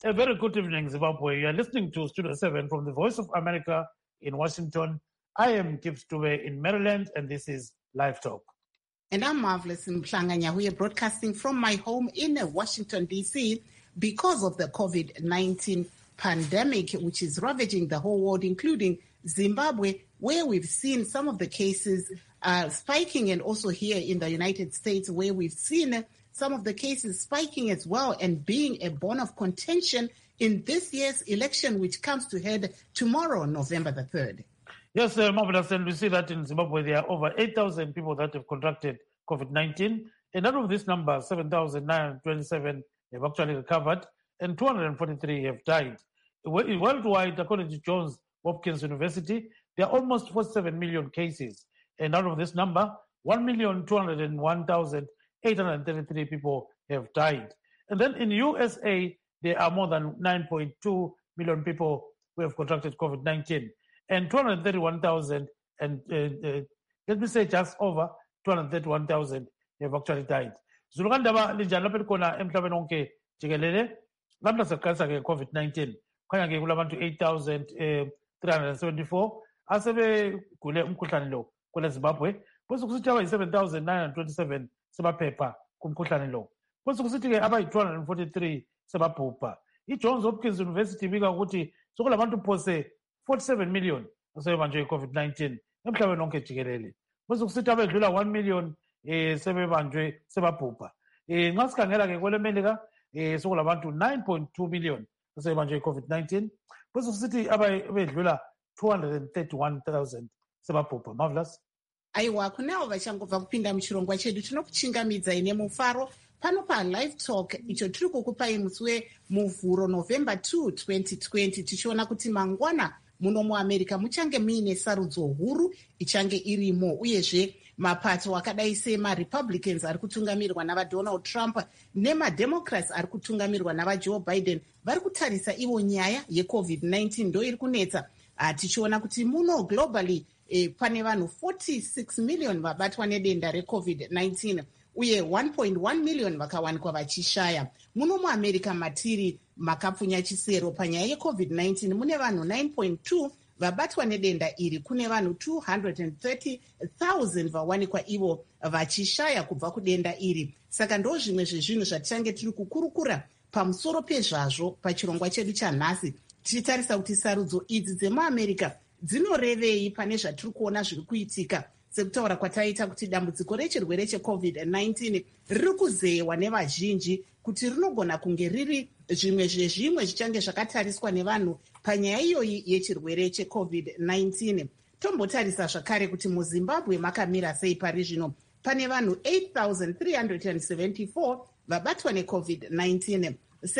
A very good evening, Zimbabwe. You are listening to Studio 7 from the Voice of America in Washington. I am Gibbs Dube in Maryland, and this is Live Talk. And I'm Marvelous Mhlanga. We are broadcasting from my home in Washington, D.C. because of the COVID-19 pandemic, which is ravaging the whole world, including Zimbabwe, where we've seen some of the cases spiking, and also here in the United States, where we've seen some of the cases spiking as well and being a bone of contention in this year's election, which comes to head tomorrow, November the 3rd. Yes, Marvelous, and we see that in Zimbabwe there are over 8,000 people that have contracted COVID-19, and out of this number, 7,927 have actually recovered, and 243 have died. Worldwide, according to Johns Hopkins University, there are almost 47 million cases, and out of this number, 1,201,833 people have died. And then in USA, there are more than 9.2 million people who have contracted COVID-19, and 231,000, and let me say just over 231,000 have actually died. Zulukandaba linjani lapha likhona emhlabeni wonke jikelele lapha saqalisa ke COVID-19 khanya ke kulabantu 8,374 asebegule umkhuhlane lo kule Zimbabwe, bese kusithi abayi 7,927 sebaphepha kumkhuhlane lo, bese kusithi ke abayi 243 sebabhubha. I-Johns Hopkins University ibika ukuthi sokulabantu phose 47 million asebebanjwe i-COVID-19 emhlabeni wonke jikelele, bese kusithi abedlula 1 million sebebanjwe sebabhubha. Nxa sikhangela ke kwele Melika sokulabantu 9.2 million asebebanjwe i-COVID-19, bese kusithi abedlula 231,000 sebabhubha. Marvelous. Aiwa, kunawo vachangobva kupinda muchirongwa chedu tinokuchingamidzai nemufaro pano paLive Talk icho tiri kukupai musi wemuvhuro November 2, 2020, tichiona kuti mangwana muno muAmerica muchange muine sarudzo huru ichange irimo, uyezve mapato akadai semaRepublicans ari kutungamirwa navaDonald Trump nemaDemocrats ari kutungamirwa navaJoe Biden vari kutarisa ivo nyaya yeCovid-19 ndo iri kunetsa. Tichiona kuti muno globally pane vanhu 46 million vabatwa nedenda reCovid-19 uye 1.1 million vakawanikwa vachishaya. Muno muAmerica matiri makapfunya chisero panyaya yeCovid-19 mune vanhu 9.2 vabatwa nedenda iri, kune vanhu 230,000 vawanikwa ivo vachishaya kubva kudenda iri. Saka ndo zvimwe zvezvinhu zvatichange tiri kukurukura pamusoro pezvazvo pachirongwa chedu chanhasi, tichitarisa kuti sarudzo idzi dzemuAmerica dzinorevei pane zvatiri kuona zviri kuitika, sekutaura kwataita kuti dambudziko rechirwere cheCovid-19 riri kuzeyewa nevazhinji kuti rinogona kunge riri zvimwe zvezvimwe zvichange zvakatariswa nevanhu panyaya iyoyi yechirwere cheCovid-19. Tombotarisa zvakare kuti muZimbabwe makamira sei pari zvino. Pane vanhu 8,374 vabatwa neCovid-19,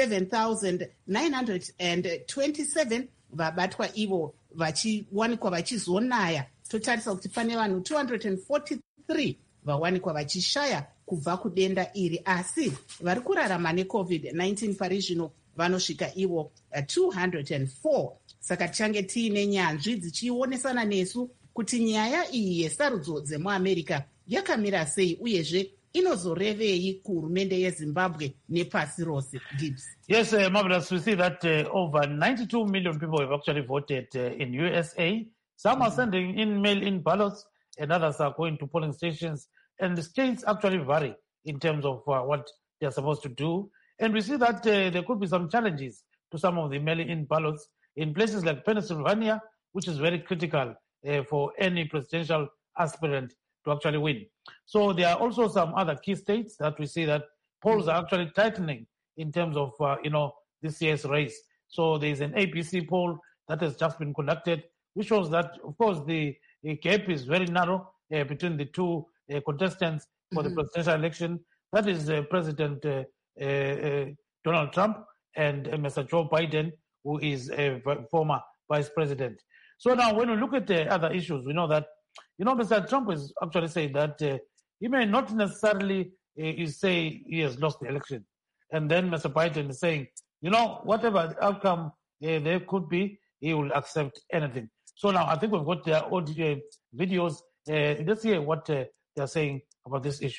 7,927 vabatwa ivo vachiwanikwa vachizonaya. Totarisa kuti pane vanhu 243 vawanikwa vachishaya kubva kudenda iri, asi vari kurarama neCovid-19 pari zvino vanosvika ivo 204. Saka tichange tiine nyanzvi dzichionesana nesu kuti nyaya iyi yesarudzo dzemuAmerica yakamira sei, uyezve inozorevei kuhurumende yeZimbabwe nepasi rose. Gibbs. Yes, Marvelous, we see that over 92 million people have actually voted in USA. Some are sending in mail-in ballots, and others are going to polling stations. And the states actually vary in terms of what they are supposed to do. And we see that there could be some challenges to some of the mail-in ballots in places like Pennsylvania, which is very critical for any presidential aspirant to actually win. So there are also some other key states that we see that polls are actually tightening in terms of, this year's race. So there's an ABC poll that has just been conducted, which shows that, of course, the gap is very narrow between the two contestants for the presidential election. That is President Donald Trump and Mr. Joe Biden, who is a former vice president. So now when we look at the other issues, we know that, Mr. Trump is actually saying that he may not necessarily say he has lost the election. And then Mr. Biden is saying, whatever outcome there could be, he will accept anything. So now I think we've got their audio videos. Let's hear what they're saying about this issue.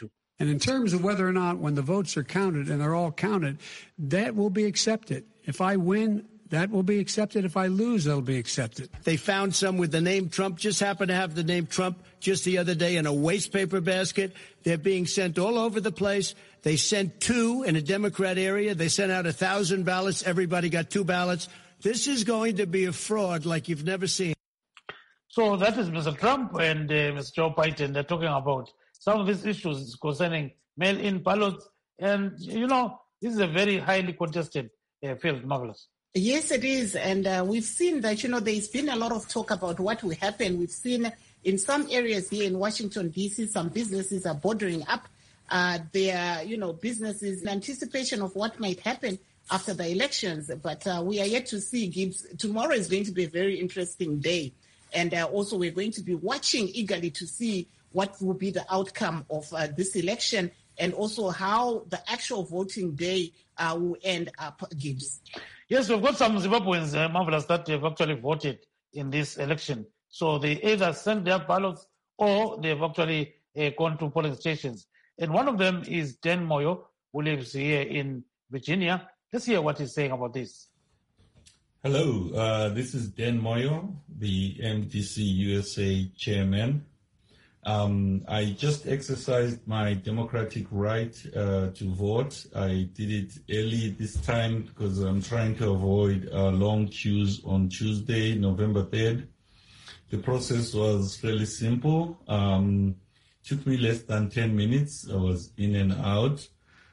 And in terms of whether or not when the votes are counted and they're all counted, that will be accepted. If I win, that will be accepted. If I lose, that'll be accepted. They found some with the name Trump, just happened to have the name Trump just the other day in a waste paper basket. They're being sent all over the place. They sent 2 in a Democrat area. They sent out 1,000 ballots. Everybody got 2 ballots. This is going to be a fraud like you've never seen. So that is Mr. Trump and Mr. Joe Biden. They're talking about some of these issues concerning mail-in ballots. And, this is a very highly contested field, Marvelous. Yes, it is. And we've seen that, there's been a lot of talk about what will happen. We've seen in some areas here in Washington, D.C., some businesses are bordering up their, businesses in anticipation of what might happen after the elections. But we are yet to see, Gibbs. Tomorrow is going to be a very interesting day. And also we're going to be watching eagerly to see what will be the outcome of this election and also how the actual voting day will end up, Gibbs. Yes, we've got some Zimbabweans, Marvelous, that have actually voted in this election. So they either sent their ballots or they've actually gone to polling stations. And one of them is Dan Moyo, who lives here in Virginia. Let's hear what he's saying about this. Hello, this is Dan Moyo, the MDC USA chairman. I just exercised my democratic right to vote. I did it early this time because I'm trying to avoid long queues on Tuesday, November 3rd. The process was fairly simple. Took me less than 10 minutes. I was in and out.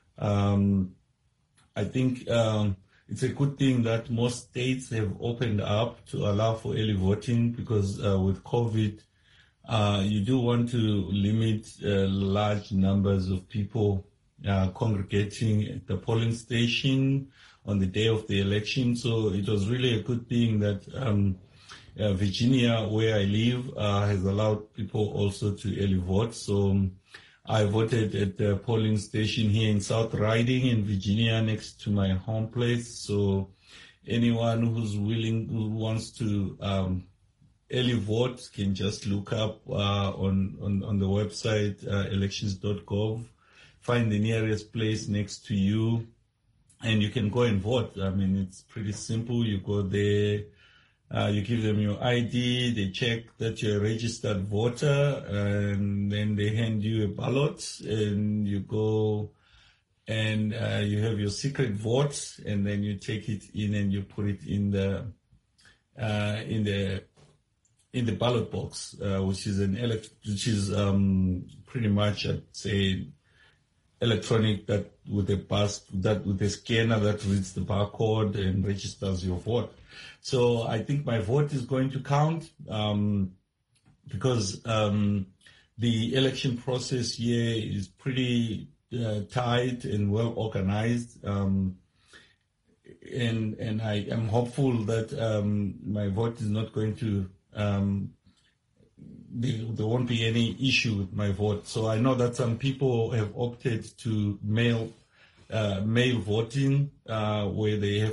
I think it's a good thing that most states have opened up to allow for early voting because with COVID, you do want to limit large numbers of people congregating at the polling station on the day of the election. So it was really a good thing that Virginia, where I live, has allowed people also to early vote. So I voted at the polling station here in South Riding in Virginia next to my home place. So anyone who's willing, who wants to early vote can just look up on the website elections.gov, find the nearest place next to you, and you can go and vote. I mean, it's pretty simple. You go there, you give them your ID, they check that you're a registered voter, and then they hand you a ballot, and you go and you have your secret vote, and then you take it in and you put it in the ballot box, which is pretty much, I'd say, electronic, that with a scanner that reads the barcode and registers your vote. So I think my vote is going to count because the election process here is pretty tight and well organized. And I am hopeful that my vote is not going to there won't be any issue with my vote. So I know that some people have opted to mail voting, where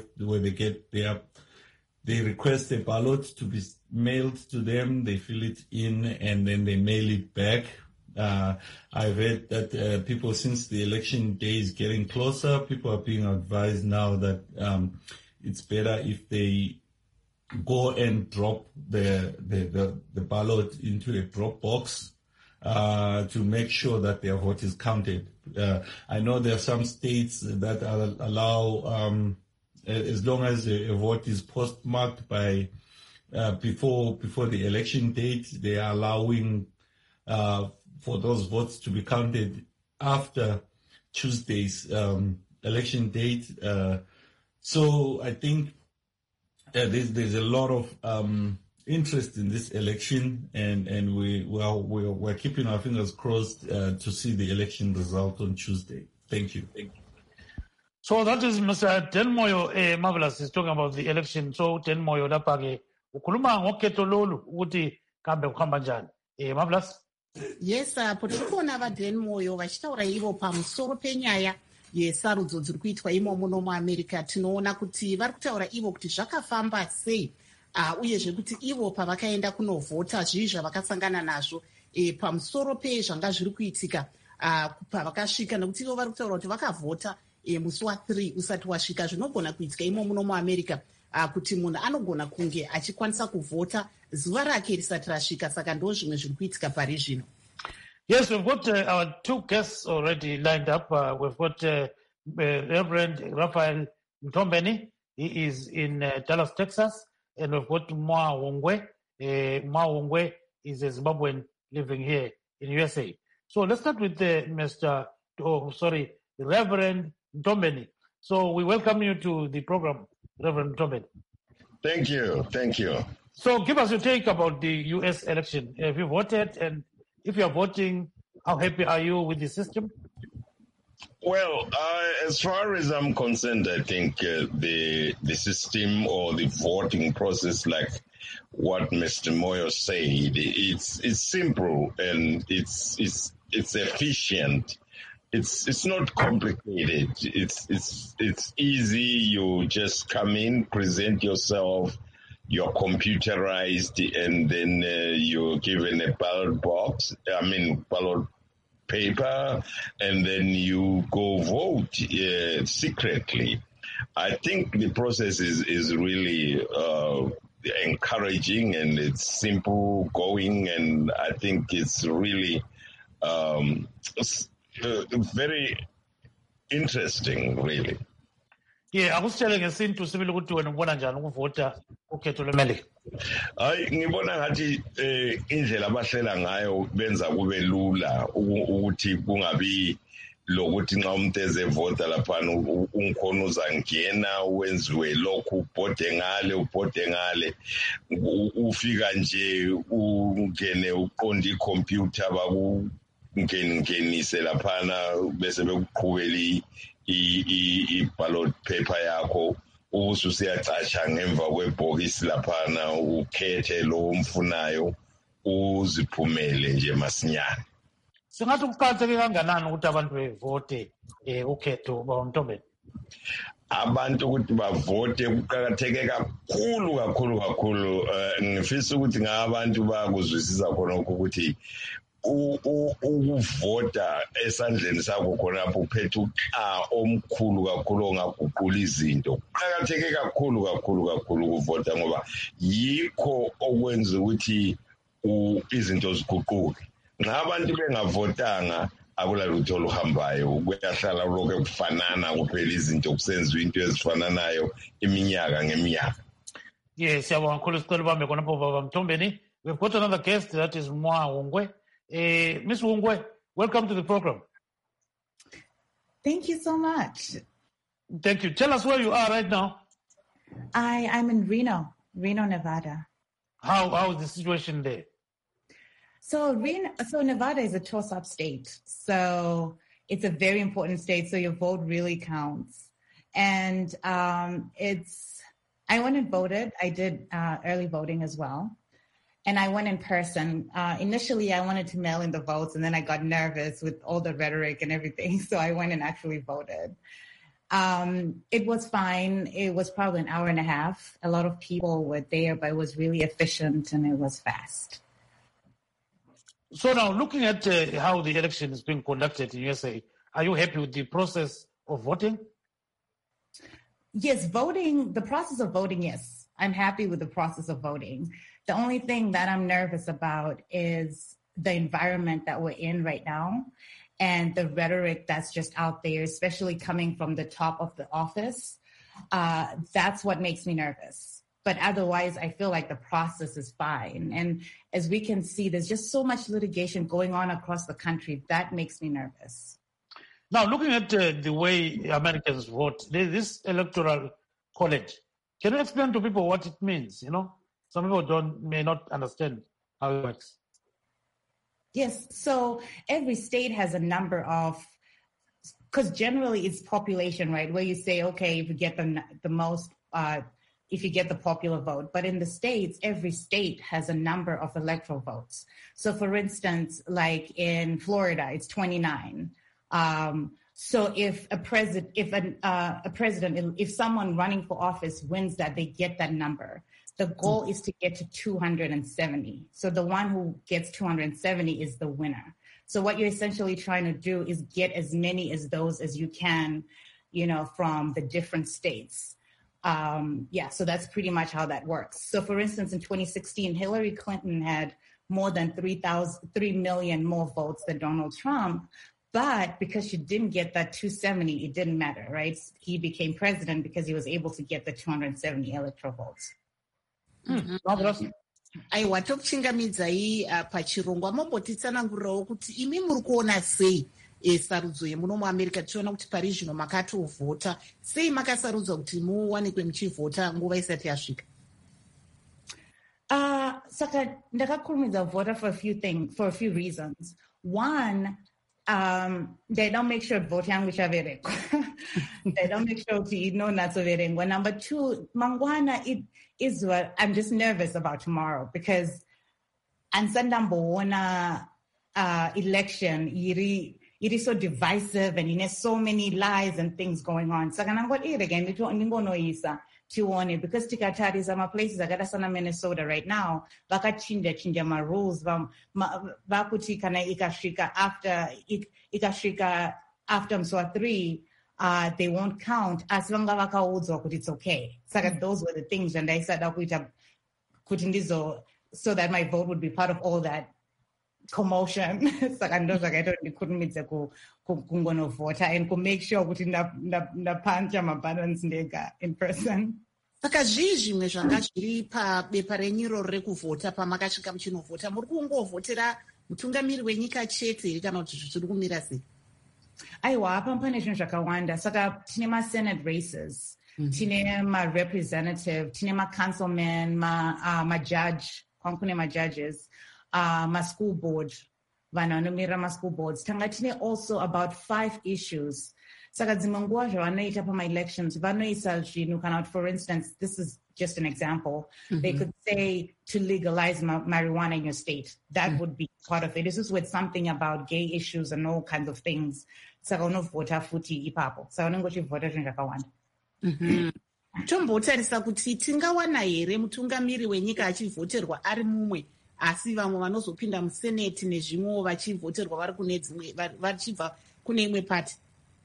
they request a ballot to be mailed to them, they fill it in, and then they mail it back. I've heard that people, since the election day is getting closer, people are being advised now that it's better if they go and drop the ballot into a drop box to make sure that their vote is counted. I know there are some states that allow, as long as a vote is postmarked by before the election date, they are allowing for those votes to be counted after Tuesday's election date. So I think there's a lot of interest in this election, and we're keeping our fingers crossed to see the election result on Tuesday. Thank you. So that is Mr. Dan Moyo, Marvelous, is talking about the election. So Dan Moyo lapha-ke ukhuluma ngokhetho lolu ukuthi kambe kuhamba njani. Marvelous. Yes, tiri kuona vaDan Moyo vachitaura ivo pamusoro penyaya yesarudzo dziri kuitwa imo muno muamerica. Tinoona kuti vari kutaura ivo kuti zvakafamba sei, uyezve kuti ivo pavakaenda kunovhota zvii zvavakasangana nazvo pamusoro pezvanga zviri kuitika kupa vakasvika, nekuti ivo vari kutaura kuti vakavhota musi wa3 usati wasvika. Zvinogona kuitika imo muno muamerica kuti munhu anogona kunge achikwanisa kuvhota zuva rake risati rasvika. Saka ndo zvimwe zviri kuitika pari zvino. Yes, we've got our two guests already lined up. We've got Reverend Raphael Mtombeni. He is in Dallas, Texas. And we've got Mwa Wongwe. Mwa Wongwe is a Zimbabwean living here in USA. So let's start with Reverend Mtombeni. So we welcome you to the program, Reverend Mtombeni. Thank you. So give us your take about the U.S. election. Have you voted? And if you are voting, how happy are you with the system? Well, as far as I'm concerned, I think the system or the voting process, like what Mr. Moyo said, it's simple and it's efficient. It's not complicated. It's easy. You just come in, present yourself. You're computerized, and then you're given a ballot paper, and then you go vote secretly. I think the process is really encouraging, and it's simple going, and I think it's really very interesting, really. Yeah, I was telling a scene to civil to and one and voter okay to the Meli. Ngibona ngathi indlela abahlela ngayo benza kube lula ukuthi kungabi lokuthi nxa umuntu ezevota laphana ungikhona uzangena wenziwe lokhu ubhode ngale ufika nje ungene uqonda ikhompyutha bakungenise laphana bese bekuqhubela i-ballot paper yakho ususiyacatsha ngemva kwebhokisi laphana ukhethe lo umfunayo uziphumele nje masinyane. Singathi kuqakatheke kanganani ukuthi abantu bevote ukhetho baMntombeni? Abantu ukuthi bavote kuqakatheke kakhulu. Ngifisa ukuthi ngabantu bakuzwisisa khona ukuthi ukuvota esandleni sakho khonapho uphethe omkhulu kakhulu ongaguqula izinto. Kuqakatheke kakhulu ukuvota ngoba yikho okwenza ukuthi izinto ziguquke. Ngabantu bengavotanga akulalutho oluhambayo, kuyahlala lokho kufanana kuphela izinto kusenziwa into ezifananayo iminyaka ngeminyaka. Yes, siyabonga kakhulu sicela ubambe khonapho baba Mtombeni. We've got another guest, that is Mwa Wongwe. Ms. Wongwe, welcome to the program. Thank you so much. Thank you. Tell us where you are right now. I'm in Reno, Nevada. How is the situation there? So Nevada is a toss-up state. So it's a very important state. So your vote really counts. And I went and voted. I did early voting as well. And I went in person. Initially, I wanted to mail in the votes, and then I got nervous with all the rhetoric and everything. So I went and actually voted. It was fine. It was probably an hour and a half. A lot of people were there, but it was really efficient and it was fast. So now, looking at how the election is being conducted in USA, are you happy with the process of voting? Yes, the process of voting, yes. I'm happy with the process of voting. The only thing that I'm nervous about is the environment that we're in right now and the rhetoric that's just out there, especially coming from the top of the office. That's what makes me nervous. But otherwise, I feel like the process is fine. And as we can see, there's just so much litigation going on across the country. That makes me nervous. Now, looking at the way Americans vote, this electoral college, can you explain to people what it means? You know, some people may not understand how it works. Yes. So every state has a number of, because generally it's population, right? Where you say, okay, if you get the most, if you get the popular vote. But in the States, every state has a number of electoral votes. So for instance, like in Florida, it's 29. So if if someone running for office wins that, they get that number. The goal is to get to 270. So the one who gets 270 is the winner. So what you're essentially trying to do is get as many as those as you can, from the different states. So that's pretty much how that works. So for instance, in 2016, Hillary Clinton had more than 3 million more votes than Donald Trump. But because she didn't get that 270, it didn't matter, right? He became president because he was able to get the 270 electoral votes. Aiwa, tokuchingamidzai pachirongwa mombotitsanangurirawo kuti imi muri kuona sei sarudzo yemuno muamerica tichiona kuti pari zvino makatovhota, sei makasarudzwa kuti muwanikwe muchivhota nguva isati yasvika? Saka ndakakurumidza vhota for a few reasons. One, they don't make sure vote yangu ichaverengwa. They don't make sure kuti inonatsoverengwa. Number two, mangwana is what I'm just nervous about tomorrow because ansandamboona election it is so divisive and there's so many lies and things going on. Saka nangoti again ndingonoisa tione because tikatarisa maplaces akaita sana Minnesota right now vakachinja ma rules vakuti kana ikasvika after Mswa 3 they won't count asi vanga vakaudzwa kuti it's okay. Saka those were the things zvandaisada kuita kuti ndizo so that my vote would be part of all that commotion. Saka ndo zvakaita kuti ndikurumidze kungonovhota and to make sure kuti ndapancha mabuttons ndega in person. Saka zvii zvimwe zvanga zviri pabepa renyiro rekuvhota pamakasvika muchinovhota? Muri kungovhotera mutungamiri wenyika chete kana kuti zviri kumira sei? Aiwa, apa pane zvinhu zvakawanda. Saka tine ma-Senate races, tine ma-representative, tine ma-councilmen, ma-judge, kune ma-judges, ma-school board, vanhu vanomirira ma-school boards. Tanga tine also about 5 issues. Saka dzimwe nguva zvavanoita pama-elections, vanoisa zvinhu kana kuti, for instance, this is just an example, they could say to legalize marijuana in your state. That would be part of it. This is with something about gay issues and all kinds of things. Saka unovhota futi ipapo. Saka unenge uchivhota zvinhu zvakawanda. Tombotarisa kuti tingawana here mutungamiri wenyika achivhoterwa ari mumwe asi vamwe vanozopinda museneti nezvimwewo vachivhoterwa vari kune dzimwe vachibva kune imwe pati?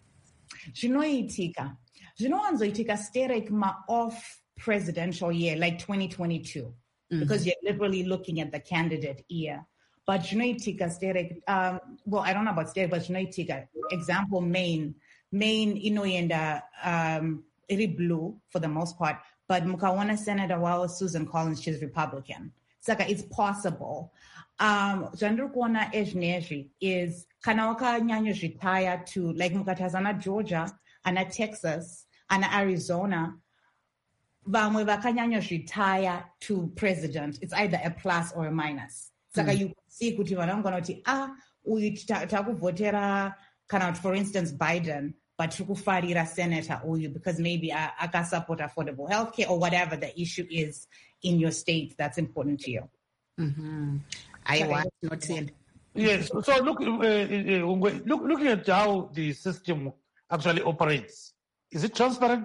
Zvinowanzoitika sterek ma-off presidential year like 2022 because you're literally looking at the candidate year. But zvinoitika sterek, well, I don't know about sterek, but zvinoitika, example, Maine inoenda iri blue for the most part, but mukaona Senator wao Susan Collins, she's Republican. Saka it's possible. Zvandiri kuona ezvinezvi is kana wakanyanyozvitaya to like mukatazana Georgia, ana Texas, ana Arizona, vamwe vakanyanyozvitaya to president. It's either a plus or a minus. Saka you see kuti vanhu vanogona kuti uyu takuvhotera kana for instance Biden, but tikufarira senator uyu because maybe akasupport affordable healthcare or whatever the issue is in your state that's important to you. I want not to end. Yes. So looking at how the system actually operates, is it transparent?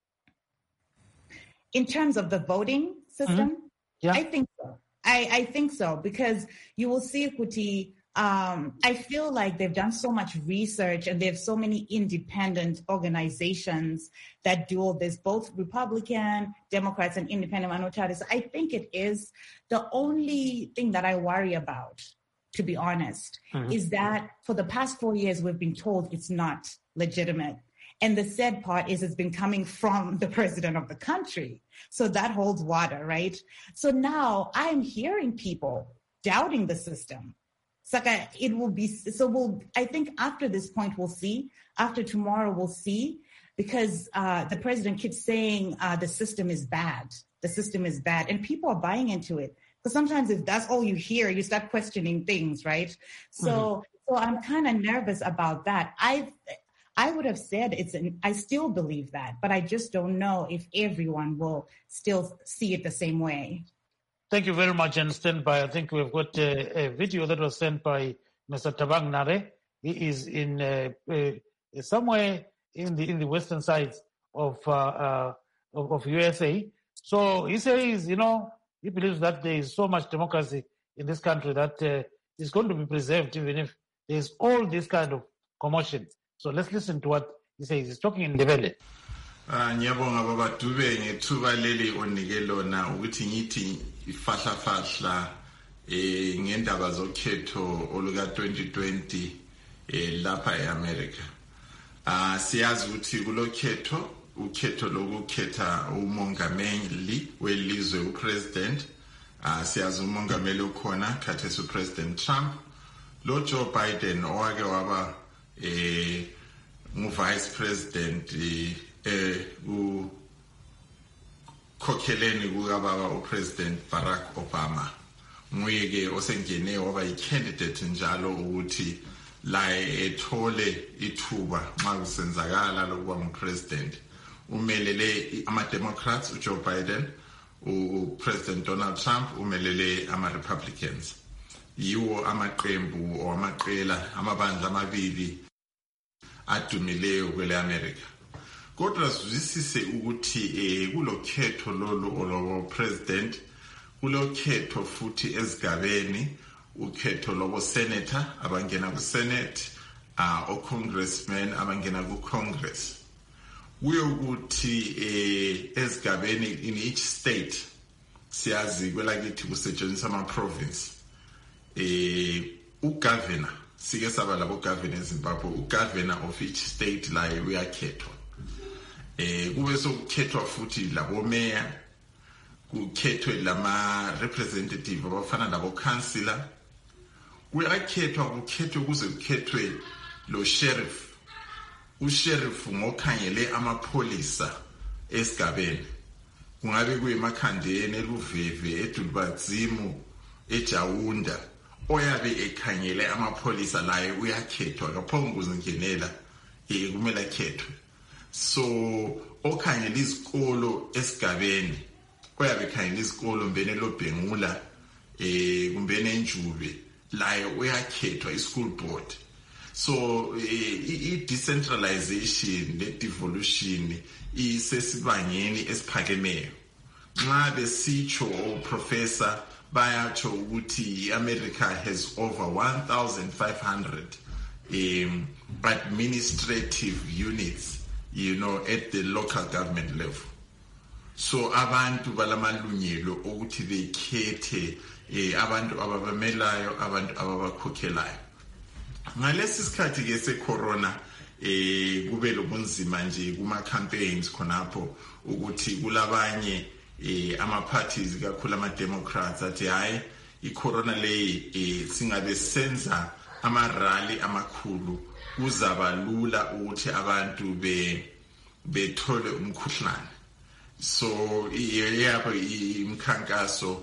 In terms of the voting system, Yeah. I think so. I think so because you will see, Kuti, I feel like they've done so much research and they have so many independent organizations that do all this, both Republican, Democrats, and independent minorities. I think it is. The only thing that I worry about, to be honest, is that for the past 4 years, we've been told it's not legitimate. And the sad part is it's been coming from the president of the country. So that holds water, right? So now I'm hearing people doubting the system. Saka, it will be, so I think after this point, we'll see. After tomorrow, we'll see. Because the president keeps saying the system is bad. The system is bad. And people are buying into it. Because sometimes if that's all you hear, you start questioning things, right? So I'm kind of nervous about that. I would have said I still believe that, but I just don't know if everyone will still see it the same way. Thank you very much, and stand by. I think we've got a video that was sent by Mr. Tabang Nare. He is in somewhere in the western side of USA. So he says, he believes that there is so much democracy in this country that it's going to be preserved even if there's all this kind of commotion. So let's listen to what he says. He's talking in Ndebele. Ngiyabonga baba Dube ngethuba leli onike lona ukuthi ngithi ifahla ngendaba zokhetho oluka 2020 lapha eAmerica. Siyazi ukuthi kulokhetho ukhetho lokukhetha umongameli welizwe upresident. Siyazi umongameli ukhona khathesi upresident Trump. Lo Joe Biden owake waba vice president ukhokheleni kukababa upresident Barack Obama. Nguye ke osengene waba candidate njalo ukuthi la ethole ithuba nxa kusenzakala lokuba ngupresident. Umelele ama-Democrats uJoe Biden, uPresident Donald Trump umelele ama-Republicans. Yiwo amaqembu or amaqela amabandla amabili adumileyo kwele America. Kodwa sizwisise ukuthi kulokhetho lolu olobo president, kulokhetho futhi ezigabeni, ukhetho lobo senator abangena ku Senate, o congressmen abangena ku Congress. Ukuthi ezigabeni in each state siyazi kwelakithi kusetshenziswa ama province ugovernor sike saba labo governor eZimbabwe ugovernor of each state la uyakhethwa kube sokukhethwa futhi labo mayor kukhethwe lama representative abafana labo councillor kuyakhethwa kuze kukhethwe lo sheriff usheriff ngokhangele amapholisa esigabeni kungabe kuyimakhandeni eLuveve eDulbadzimu eJawunda oyabe ekhangele amapholisa laye uyakhethwa kaphongo kuzingenela kumele akhethwe so okhangela izikolo esigabeni oyabe ekhangela izikolo mbene loBhengula kumbene eNjube laye uyakhethwa ischool board. So i-decentralization ne-devolution isesibangeni esiphakemeyo. Nxa besitsho professor bayatsho ukuthi iAmerica has over 1,500 administrative units, at the local government level. So abantu balamalungelo ukuthi bekhethe abantu ababamelayo, abantu ababakhokhelayo. Ngalesi sikhathi ke secorona kube lobunzima nje kuma campaigns khonapho ukuthi kulabanye ama parties kakhulu ama Democrats athi hayi icorona leyi singabe senza ama rally amakhulu kuzaba lula ukuthi abantu bethole umkhuhlane. So yabo imkhankaso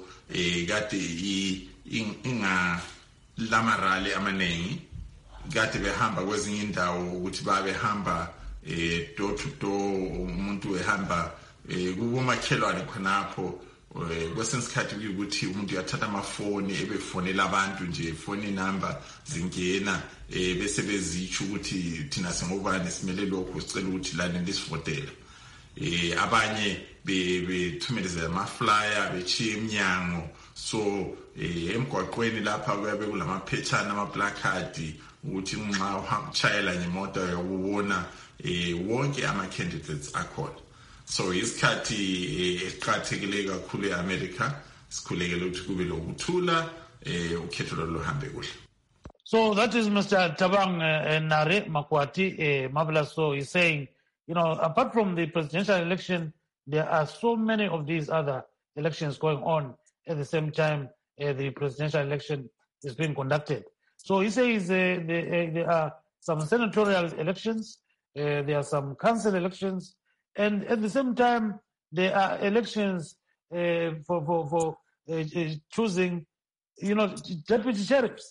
kade inga lama rally amanengi kade behamba kwezinye indawo ukuthi babehamba door to door umuntu ehamba kubomakhelwane khonapho kwesinye isikhathi ukuthi umuntu uyathatha amafoni ebefonela abantu nje phone number zingena bese bezitsho ukuthi thina singobani simele lokho sicela ukuthi lana lisivotela abanye bethumeleze ama flyer bechiye eminyango so emgwaqweni lapha kuyabe kulamaphethana ama placard ukuthi nxa uchayela ngemoto uyabona wonke ama candidates akhona. So isikhathi esiqhathekile kakhulu eAmerica sikhulekele ukuthi kube lokuthula ukhetho lohambe kuhle. So that is Mr. Tabang Nare Makwati Marvelous. So he's saying, apart from the presidential election, there are so many of these other elections going on at the same time the presidential election is being conducted. So he says there are some senatorial elections, there are some council elections, and at the same time there are elections for choosing, deputy sheriffs,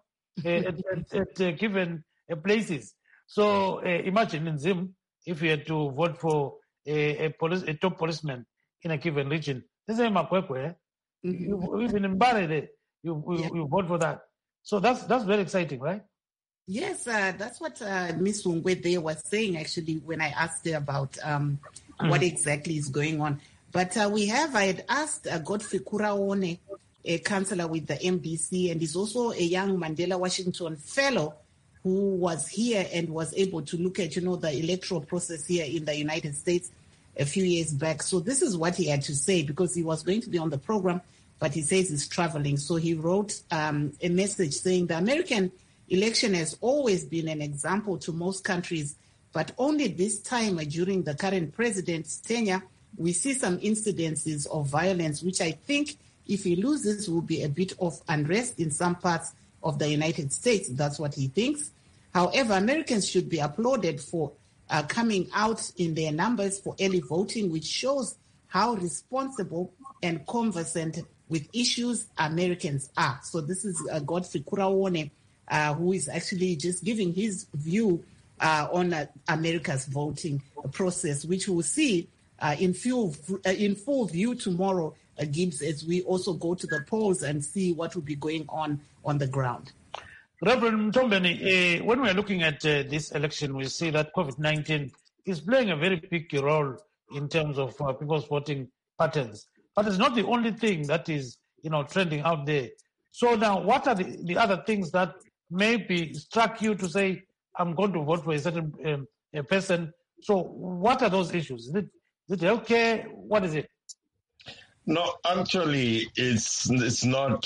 at given places. So imagine in Zim, if you had to vote for a top policeman in a given region, this is Makwekwe. Even in Mbare, you vote for that. So that's very exciting, right? Yes, that's what Ms. Wungwe was saying actually when I asked her about what exactly is going on. But I had asked Godfrey Kuraone, a counselor with the MDC, and he's also a young Mandela Washington fellow, who was here and was able to look at, the electoral process here in the United States a few years back. So this is what he had to say, because he was going to be on the program, but he says he's traveling. So he wrote a message saying the American election has always been an example to most countries, but only this time during the current president's tenure, we see some incidences of violence, which I think if he loses will be a bit of unrest in some parts of the United States. That's what he thinks. However, Americans should be applauded for coming out in their numbers for early voting, which shows how responsible and conversant with issues Americans are. So this is Godfrey Kuraone, who is actually just giving his view on America's voting process, which we'll see in full view tomorrow, Gibbs, as we also go to the polls and see what will be going on the ground. Reverend Mtombeni, when we are looking at this election, we see that COVID-19 is playing a very big role in terms of people's voting patterns. But it's not the only thing that is, trending out there. So now, what are the other things that maybe struck you to say, I'm going to vote for a certain person? So what are those issues? Is it healthcare? What is it? No, actually, it's not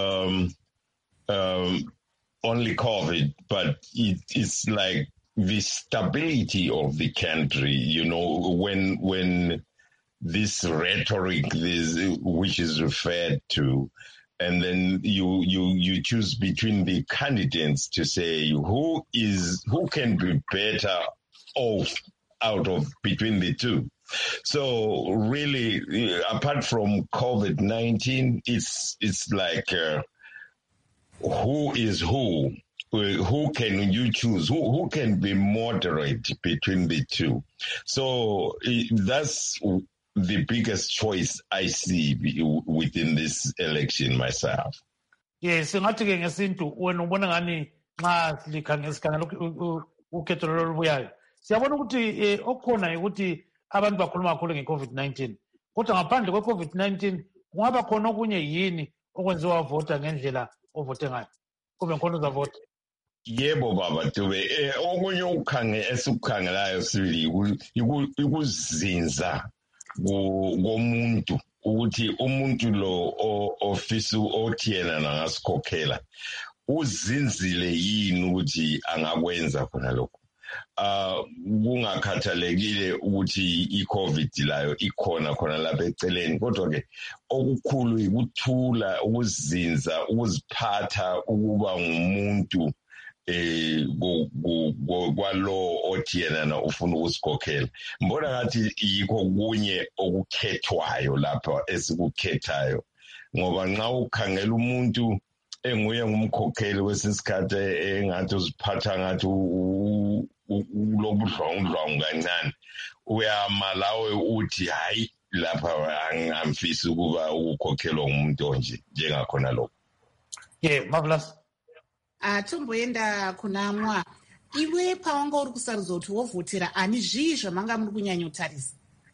only COVID, but it's like the stability of the country. When this rhetoric, which is referred to, and then you choose between the candidates to say who can be better off out of between the two. So really, apart from COVID-19, it's like who is who? Who can you choose? Who can be moderate between the two? So that's the biggest choice I see within this election myself. Yes, ngathi-ke ngesintu wena ubona ngani nxa sikhangela ukhetho olubuyayo siyabona ukuthi okukhona ukuthi abantu bakhuluma kakhulu nge-COVID-19 kodwa ngaphandle kwe-COVID-19 kungaba khona okunye yini okwenziwa vota ngendlela ovote ngayo kube ngikhona uzavota? Yebo baba Dube, okunye esikukhangelayo sibili ikuzinza komuntu ukuthi umuntu lo ofisa othi yena nangasikhokhela uzinzile yini ukuthi angakwenza khona lokho. Kungakhathalekile ukuthi i-COVID layo ikhona khona lapha eceleni, kodwa ke okukhulu ukuthula, ukuzinza, ukuziphatha, ukuba ngumuntu kwalo othi yena ufuna ukusikhokhela. Mbona ngathi yikho kunye okukhethwayo lapha esikukhethayo, ngoba nxa ukhangela umuntu enguye ngumkhokheli kwesinsikhathi engathi uziphatha ngathi ulobudlwangudlwangu kancane, uyamalawe uthi hayi lapha angamfisi ukuba ukukhokhelwa ngumuntu onje njengakhona lokho. Marvelous. Tomboenda kunamwa iwe pawanga uri kusarudza kuti wovhotera ani zvii zvamanga muri kunyanyotarisa?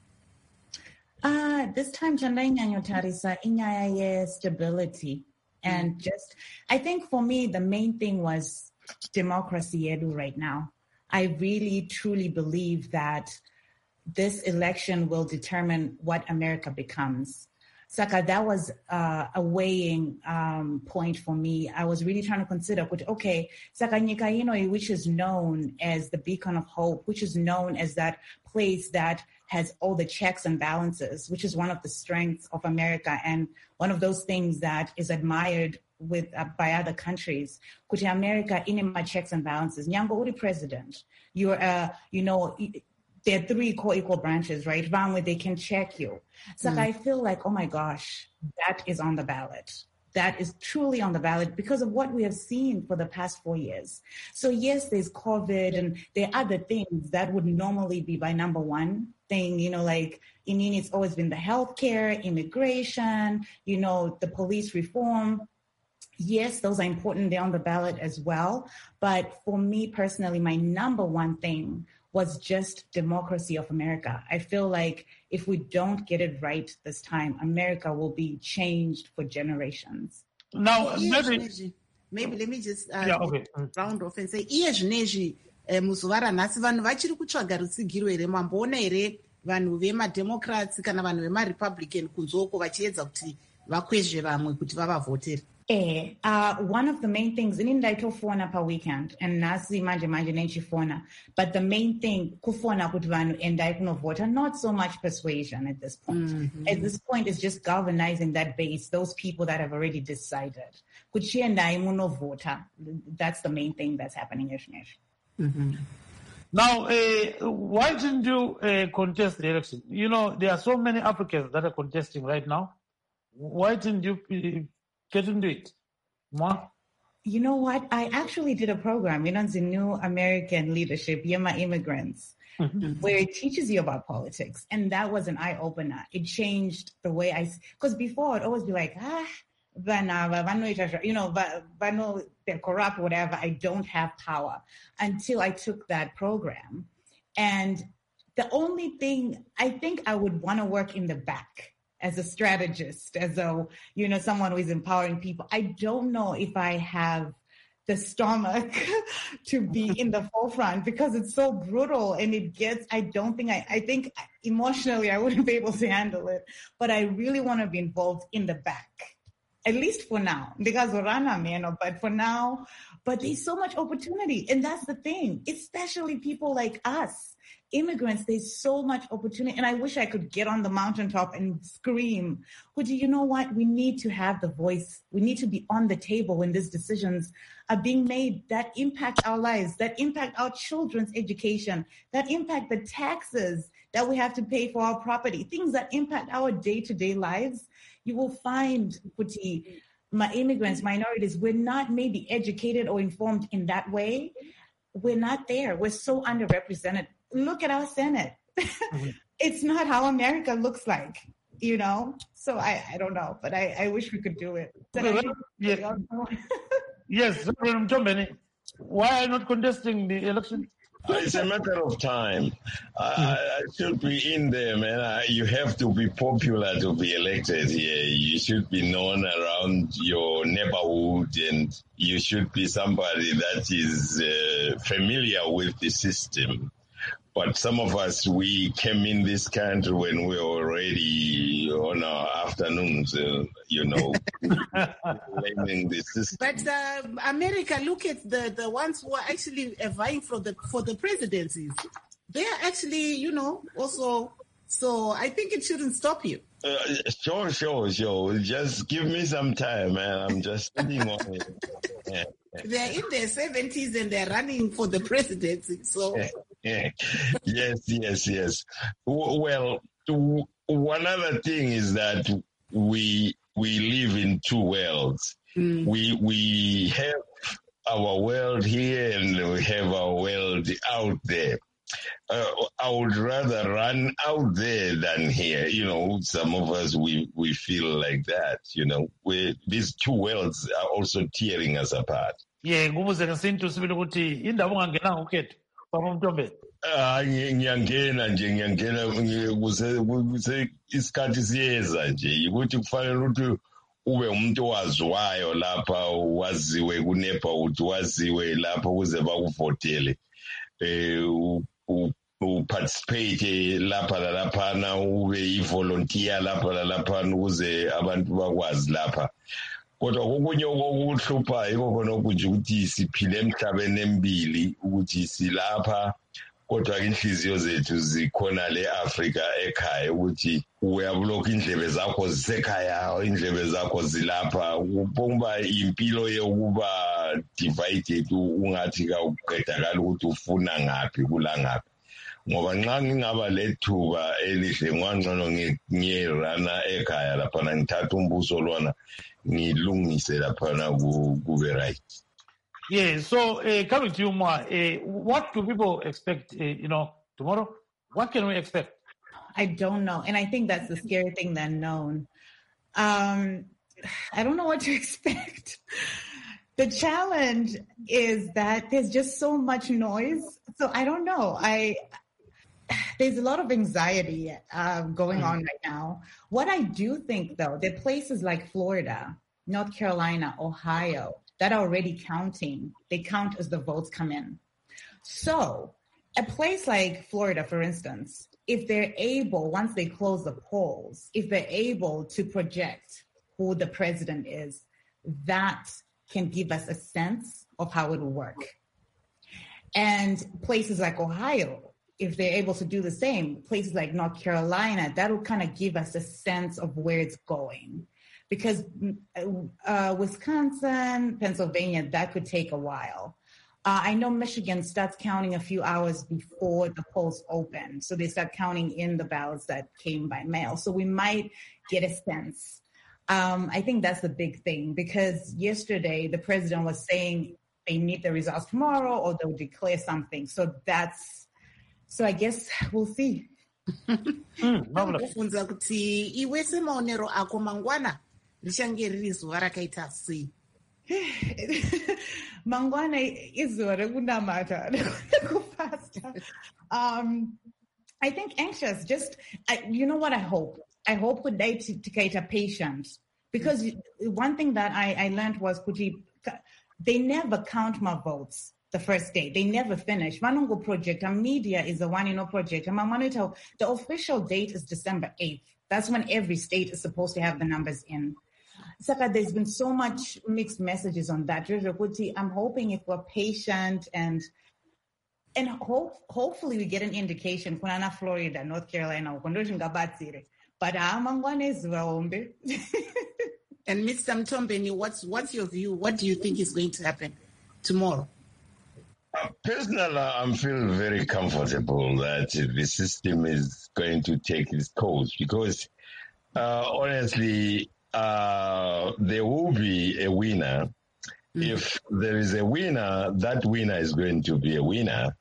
This time chandainyanotarisa inyaya ye-stability. And just, I think for me, the main thing was democracy yedu right now. I really, truly believe that this election will determine what America becomes. Saka, that was a weighing point for me. I was really trying to consider, okay, Saka Nyika, which is known as the beacon of hope, which is known as that place that has all the checks and balances, which is one of the strengths of America and one of those things that is admired by other countries. Kuti America in my checks and balances. Nyango uri president. You're there are three co-equal branches, right? Where they can check you. So I feel like, oh my gosh, that is on the ballot. That is truly on the ballot because of what we have seen for the past 4 years. So yes, there's COVID and there are other things that would normally be by number one thing, like in it's always been the healthcare, immigration, the police reform. Yes, those are important. They're on the ballot as well. But for me personally, my number one thing was just democracy of America. I feel like if we don't get it right this time, America will be changed for generations. Now, maybe let me just okay. round off and say, iye zvinezvi muzuva ranhasi vanhu vachiri kutsvaga rutsigiro here? Mamboona here vanhu vemademocrats kana vanhu vemarepublican kunzoko vachiedza kuti vakwezve vamwe kuti vavavhotere? One of the main things, in ndaitofona per weekend, and nasi manje nechifona, but the main thing, kufona kuti vanhu endai kunovhota, not so much persuasion at this point. Mm-hmm. At this point, it's just galvanizing that base, those people that have already decided. Kuti endai munovhota. That's the main thing that's happening, mm-hmm. Now, why didn't you contest the election? You know, there are so many Africans that are contesting right now. Why didn't you get into it? Ma? You know what? I actually did a program, the New American Leadership, Yema Immigrants, mm-hmm. where it teaches you about politics. And that was an eye-opener. It changed the way because before I'd always be like, they're corrupt, whatever. I don't have power, until I took that program. And the only thing, I think I would want to work in the back as a strategist, as a, someone who is empowering people. I don't know if I have the stomach to be in the forefront, because it's so brutal and I think emotionally I wouldn't be able to handle it. But I really want to be involved in the back, at least for now, because but for now, but there's so much opportunity. And that's the thing, especially people like us, immigrants, there's so much opportunity. And I wish I could get on the mountaintop and scream, but you know what? We need to have the voice. We need to be on the table when these decisions are being made that impact our lives, that impact our children's education, that impact the taxes that we have to pay for our property, things that impact our day-to-day lives. You will find, Puti, immigrants, minorities, we're not maybe educated or informed in that way. We're not there. We're so underrepresented. Look at our Senate. Mm-hmm. It's not how America looks like, So I don't know, but I wish we could do it. Yes, why are you not contesting the election? It's a matter of time. I should be in there, man. You have to be popular to be elected here. You should be known around your neighborhood, and you should be somebody that is familiar with the system. But some of us, we came in this country when we were already on our afternoons, learning the system. But America, look at the ones who are actually vying for the presidencies. They are actually, also. So I think it shouldn't stop you. Sure. Just give me some time, man. I'm just sitting on it. Yeah. They're in their 70s and they're running for the presidency. So. Yes. Well, one other thing is that we live in two worlds. Mm. We have our world here and we have our world out there. I would rather run out there than here. Some of us, we feel like that, these two worlds are also tearing us apart. Yeah, ngiyangena isikhathi siyeza nje ukuthi kufanele ukuthi ube umuntu owazwayo lapha, waziwe kunepa ukuthi waziwe lapha ukuze bakuvotele, uparticipate lapha lalaphana, ube i-volunteer lapha lalaphana ukuze abantu bakwazi lapha. Kodwa kokunye okuhlupha yiko khona okunje ukuthi siphile emhlabeni embili, ukuthi silapha kodwa inhliziyo zethu zikhona le-Afrika ekhaya, ukuthi uyabulokhu indlebe zakho zisekhaya, indlebe zakho zilapha, kuba impilo yokuba divided, ungathi kawuqedakala ukuthi ufuna ngaphi kulangaphi. Ngoba nxa ngingaba lethuba elihle ngwangcono ngiyerana ekhaya laphana, ngithatha umbuso lwana ngilungise laphana kube right. Yeah, so coming to you more, what do people expect, tomorrow? What can we expect? I don't know. And I think that's the scary thing, the unknown. I don't know what to expect. The challenge is that there's just so much noise. So I don't know. There's a lot of anxiety going on right now. What I do think, though, that places like Florida, North Carolina, Ohio, that are already counting, they count as the votes come in. So a place like Florida, for instance, if they're able, once they close the polls, if they're able to project who the president is, that can give us a sense of how it will work. And places like Ohio, if they're able to do the same, places like North Carolina, that'll kind of give us a sense of where it's going. Because Wisconsin, Pennsylvania, that could take a while. I know Michigan starts counting a few hours before the polls open. So they start counting in the ballots that came by mail. So we might get a sense. I think that's the big thing, because yesterday the president was saying they need the results tomorrow or they'll declare something. So I guess we'll see. Kufunza kuti iwe semaonero ako mangwana richange riri zuva rakaita sei? Mangwana izuva rekunamata rekufasta. I think anxious. Just you know what I hope. I hope kudai tikaita patient, because one thing that I learned was kuti they never count my votes the first day. They never finish. Manungo project, media is the one project. The official date is December 8th. That's when every state is supposed to have the numbers in. Saka, there's been so much mixed messages on that. I'm hoping if we're patient and hopefully we get an indication. Kunana Florida, North Carolina, but And Mr. Mtombeni, what's your view? What do you think is going to happen tomorrow? Personally, I'm feeling very comfortable that the system is going to take its course, because honestly, there will be a winner. If there is a winner, that winner is going to be a winner.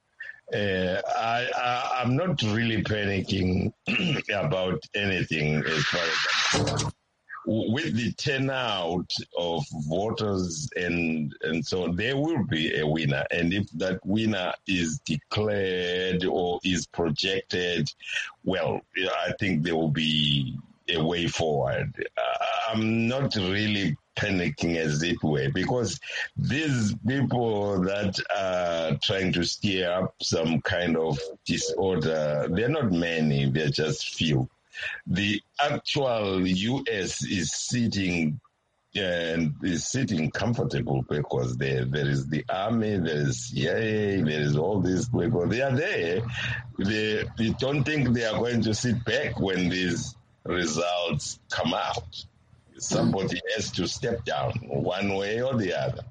I'm not really panicking about anything as far as with the turnout of voters and so on, there will be a winner. And if that winner is declared or is projected, well, I think there will be a way forward. I'm not really panicking, as it were, because these people that are trying to stir up some kind of disorder, they're not many, they're just few. The actual U.S. is sitting comfortable, because there is the army, there is CIA, there is all these people. They are there. They don't think they are going to sit back when these results come out. Somebody has to step down one way or the other.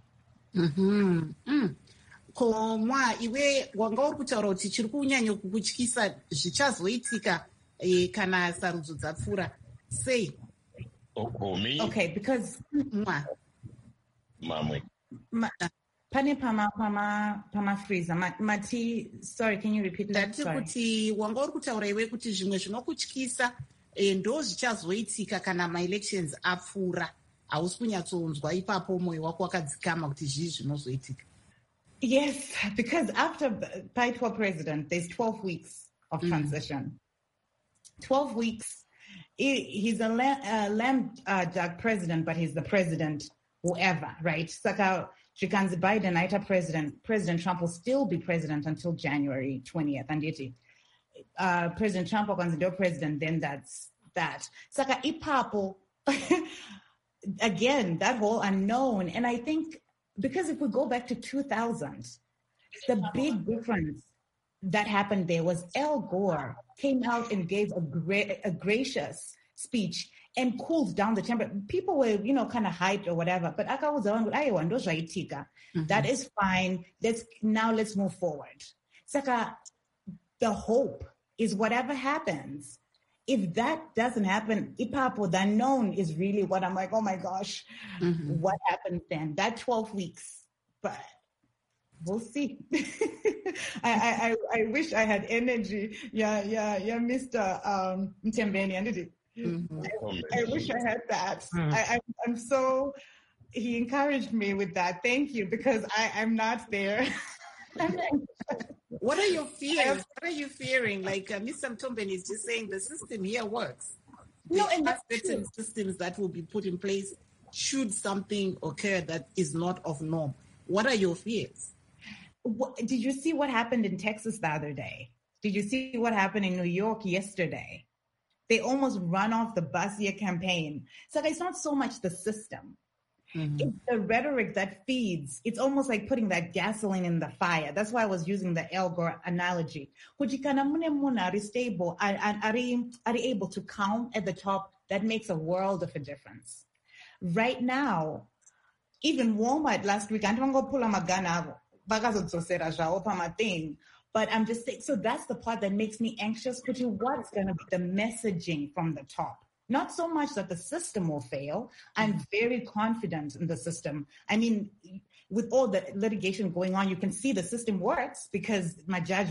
Koma iwe wanga uri kutaura kuti chiri kunyanya kukutyisa zvichazoitika kana sarudzo dzapfuura sei? Okay, because Mamwe. Pane pama freezer. Mati, sorry, can you repeat that? Ndati kuti wanga uri kutaura iwe kuti zvimwe zvinokutyisa ndo zvichazoitika kana maelections apfuura. Hausi kunyatsounzwa ipapo mwoyo wako wakadzikama kuti zvii zvinozoitika. Yes, because after Paitwa president, there's 12 weeks of transition. 12 weeks. He's a lame duck president, but he's the president, whoever, right? Saka Chikanzi Biden, Aita President Trump will still be president until January 20th. And yet, President Trump will president, then that's that. Saka ipapo, again, that whole unknown. And I think, because if we go back to 2000, the big difference that happened there was Al Gore came out and gave a gracious speech and cooled down the temperature. People were, kind of hyped or whatever, but that is fine. Let's move forward. Saka, the hope is whatever happens. If that doesn't happen, ipapo, the unknown is really what I'm like, oh my gosh, what happens then? That 12 weeks, but we'll see. I wish I had energy. Yeah, Mr. Mtembeni. I wish I had that. I'm so, he encouraged me with that. Thank you, because I'm not there. What are your fears? What are you fearing? Like Mr. Mtombeni is just saying the system here works. No, and there are certain systems that will be put in place should something occur that is not of norm. What are your fears? Did you see what happened in Texas the other day? Did you see what happened in New York yesterday? They almost run off the bus year campaign. So it's not so much the system. It's the rhetoric that feeds. It's almost like putting that gasoline in the fire. That's why I was using the Al Gore analogy. Are stable, are able to count at the top, that makes a world of a difference. Right now, even Walmart last week, I don't go pull a magana, but I'm just saying, so that's the part that makes me anxious. What's going to be the messaging from the top? Not so much that the system will fail. I'm very confident in the system. I mean, with all the litigation going on, you can see the system works because my judge,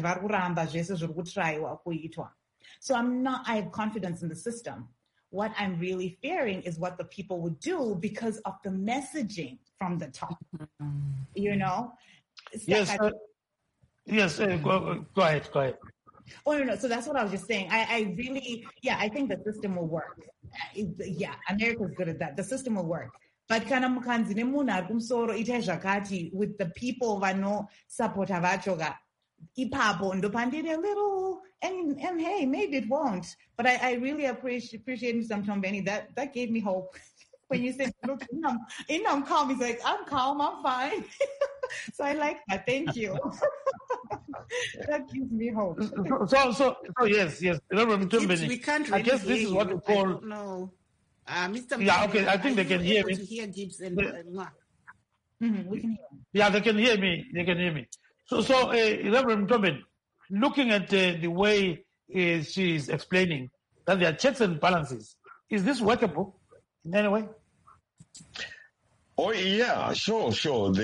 so I have confidence in the system. What I'm really fearing is what the people would do because of the messaging from the top. You know? Yes. Yes. Go ahead. Oh, no. So that's what I was just saying. I really, I think the system will work. America's good at that. The system will work. But with the people vano support avachoga, ipapo ndopandire little, and hey, maybe it won't. But I really appreciate Mr. Mtombeni. That gave me hope. When you said, look, I'm calm, he's like, I'm calm, I'm fine. So I like that. Thank you. That gives me hope. So yes. We can't really I guess this is what we call. No, Mr. Yeah, okay. I think they can hear me. To hear Gibbs and we can hear him. Yeah, they can hear me. So, Reverend Tobin, looking at the way she's explaining that there are checks and balances, is this workable in any way? Oh yeah, sure.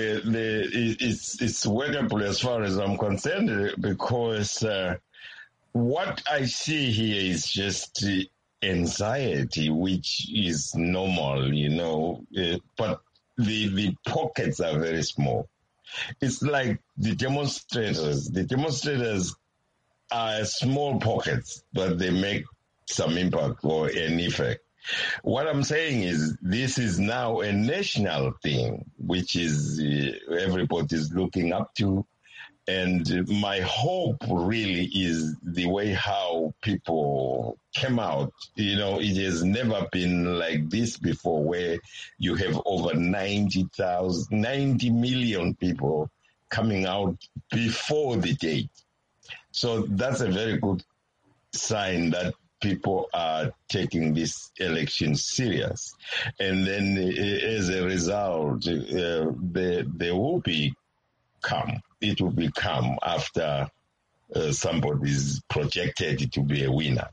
It's workable as far as I'm concerned because what I see here is just anxiety, which is normal, but the pockets are very small. It's like the demonstrators. The demonstrators are small pockets, but they make some impact or an effect. What I'm saying is this is now a national thing, which is everybody's looking up to. And my hope really is the way how people came out. It has never been like this before, where you have over 90 million people coming out before the date. So that's a very good sign that people are taking this election serious. And then as a result, there will be calm. It will be calm after somebody's projected to be a winner.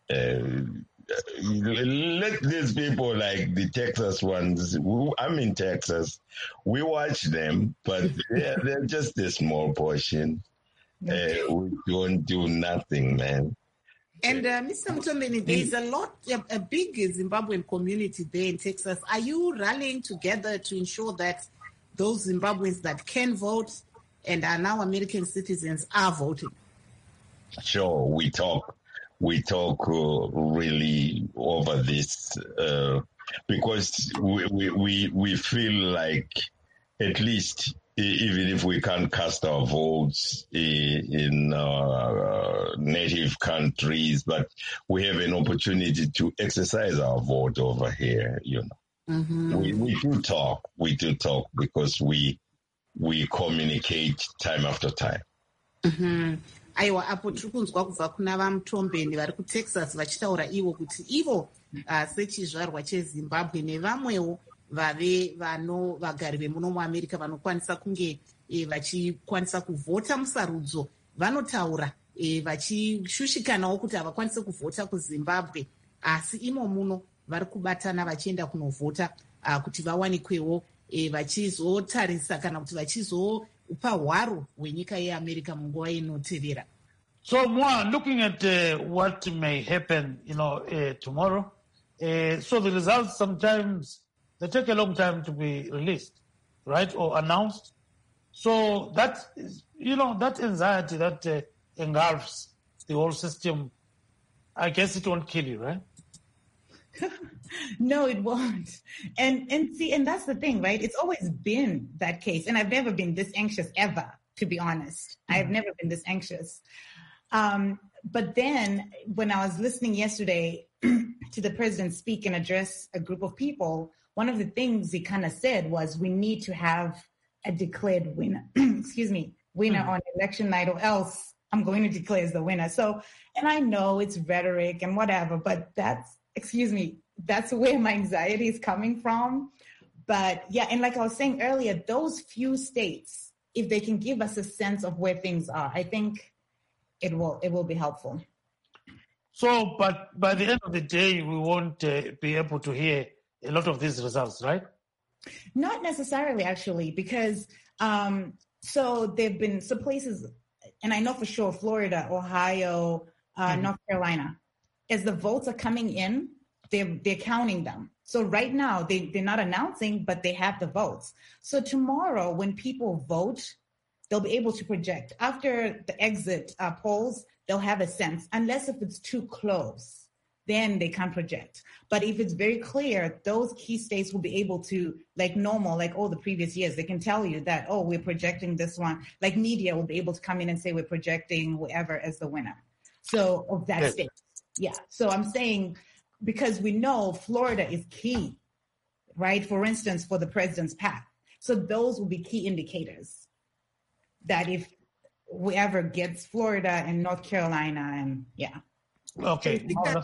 Let these people like the Texas ones, I'm in Texas, we watch them, but they're just a small portion. We don't do nothing, man. And Mr. Mtombeni, there's a big Zimbabwean community there in Texas. Are you rallying together to ensure that those Zimbabweans that can vote and are now American citizens are voting? Sure, we talk really over this because we feel like at least even if we can't cast our votes in native countries, but we have an opportunity to exercise our vote over here, We do talk because we communicate time after time. Aiwa, apo tiri kunzwa kubva kuna vamutombeni vari kuTexas vachitaura ivo kuti ivo sechizvarwa cheZimbabwe nevamwewo vagari vemuno muAmerica vanokwanisa kunge vachikwanisa kuvhota musarudzo vanotaura vachishushikanawo kuti havakwanisi kuvhota kuZimbabwe, asi imo muno vari kubatana vachienda kunovhota kuti vawanikwewo vachizotarisa kana kuti vachizopa hwaro hwenyika yeAmerica munguva inotevera. So, more looking at what may happen, tomorrow. So the results sometimes they take a long time to be released, right, or announced. So that is, that anxiety that engulfs the whole system, I guess it won't kill you, right? No, it won't. And see, and that's the thing, right? It's always been that case. And I've never been this anxious ever, to be honest. I've never been this anxious. But then when I was listening yesterday to the president speak and address a group of people, one of the things he kind of said was we need to have a declared winner, winner on election night, or else I'm going to declare as the winner. So, and I know it's rhetoric and whatever, but that's where my anxiety is coming from. But yeah, and like I was saying earlier, those few states, if they can give us a sense of where things are, I think it will be helpful. So, but by the end of the day, we won't be able to hear a lot of these results, right? Not necessarily, actually, because so there've been some places, and I know for sure Florida, Ohio, North Carolina, as the votes are coming in, they're counting them. So right now they're not announcing, but they have the votes. So tomorrow when people vote, they'll be able to project. After the exit polls, they'll have a sense, unless if it's too close, then they can't project. But if it's very clear, those key states will be able to, like normal, like all the previous years, they can tell you that, oh, we're projecting this one. Like media will be able to come in and say we're projecting whoever as the winner. So of that state. Yeah. So I'm saying, because we know Florida is key, right? For instance, for the president's path. So those will be key indicators that if whoever gets Florida and North Carolina and Okay.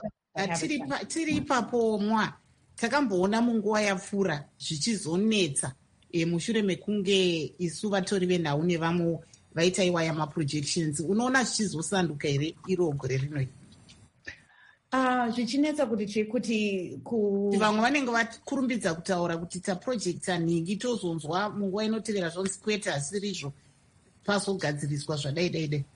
tiri ipapo mwa takamboona munguva yapfuura zvichizonetsa mushure mekunge isu vatori venhau nevamwe vaitaiwa yamaprojections. Unoona zvichizosanduka here iro gore rinoi? Zvichinetsa kuti vamwe vanenge vakurumbidza kutaura kuti taprojecta nhingi tozonzwa munguva inotevera zvonzi kwete hasirizvo pazogadziriswa zvadaidaidai.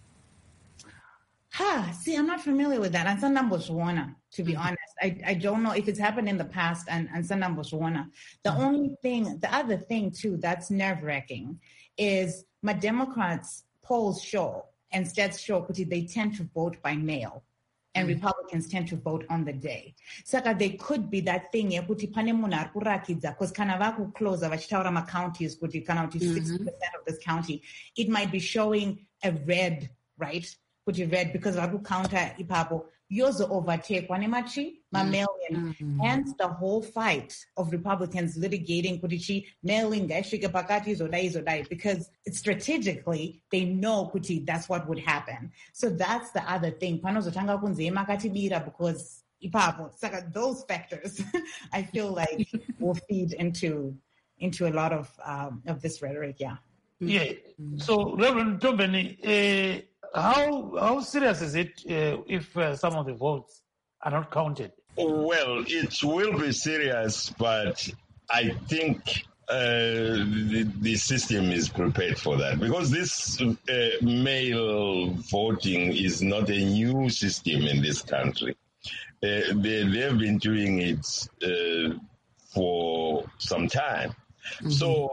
See, I'm not familiar with that. And Sandamboswana, to be honest. I don't know if it's happened in the past and Sandamboswana. The other thing too, that's nerve-wracking is my Democrats polls show and stats show they tend to vote by mail. And Republicans tend to vote on the day. Saka there could be that thing yekuti pane munhu ari kurakidza because kana vakuclosa vachitaura macounties kuti kana kuti 60% of this county, it might be showing a red, right? Kuti red because vakucounter ipapo yozo overtake wanemachi mail-in. Hence the whole fight of Republicans litigating kuti mail-in gaishike pakati izodai because strategically they know kuti that's what would happen. So that's the other thing. Panozotanga kunze makatibira because ipapo. Saka those factors I feel like will feed into a lot of this rhetoric. Yeah. So Reverend Tombeni, how serious is it if some of the votes are not counted? Well, it will be serious, but I think the system is prepared for that because this mail voting is not a new system in this country. They have been doing it for some time. So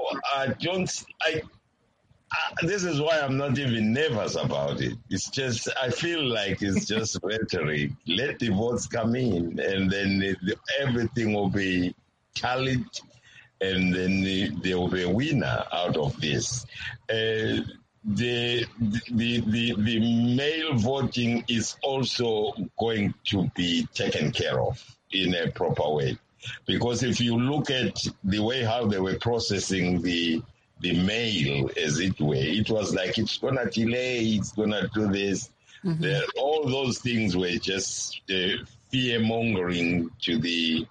this is why I'm not even nervous about it. It's just, I feel like it's just rhetoric. Let the votes come in and then everything will be tallied and then there will be a winner out of this. The mail voting is also going to be taken care of in a proper way. Because if you look at the way how they were processing the mail, as it were, it was like it's going to delay, it's going to do this. All those things were just fear-mongering to the,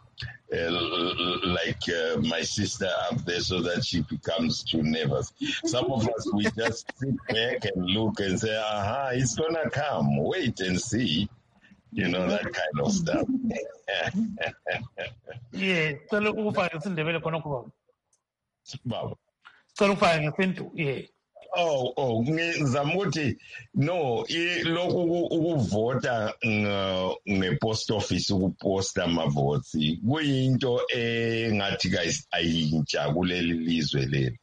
my sister up there so that she becomes too nervous. Some of us, we just sit back and look and say, it's going to come, wait and see. You know, that kind of stuff. Zamuti, no, loku ukuvota ngepost office ukuposta amavoti kuyinto ngathi ayintsha kuleli lizwe leli.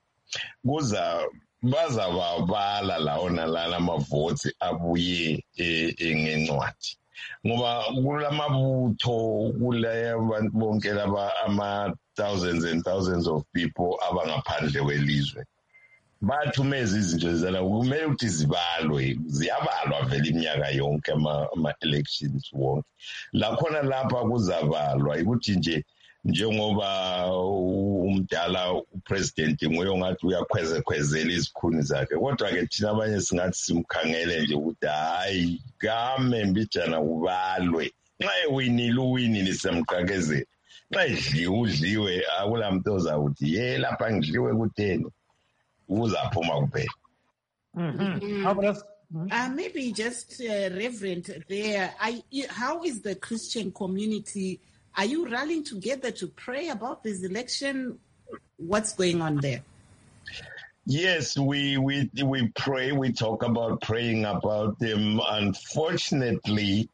Bazababala lawo nalana amavoti abuye ngencwadi. ngoba kulamabutho kulaya abantu bonke laba ama-thousands and thousands of people abangaphandle kwelizwe bathumeza izinto zala kumele ukuthi ziyabalwa vele iminyaka yonke ama-elections wonke lakhona lapha kuzabalwa ukuthi nje njengoba umdala upresident nguye ongathi uyakhwezekhwezela izikhuni zakhe kodwa-ke thina abanye singathi simkhangele nje ukuthi hayi kame mbijana kubalwe nxa ewinile uwinile siyamqakezela nxa edliwe udliwe akula muntu ozawuthi ye lapha ngidliwe kutheni uzaphuma kuphela. Maybe just Reverend there, how is the Christian community? Are you rallying together to pray about this election? What's going on there? Yes, we pray. We talk about praying about them. Unfortunately,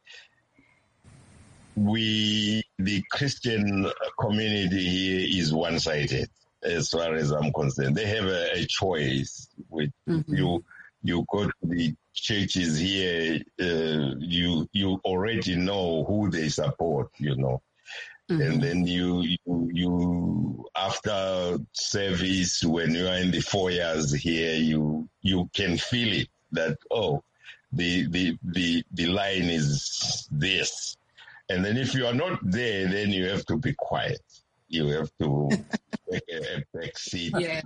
the Christian community here is one-sided as far as I'm concerned. They have a choice. With you go to the churches here, you already know who they support, you know. And then you after service, when you are in the foyers here, you can feel it that, oh, the line is this. And then if you are not there, then you have to be quiet. You have to take a back seat. Yeah.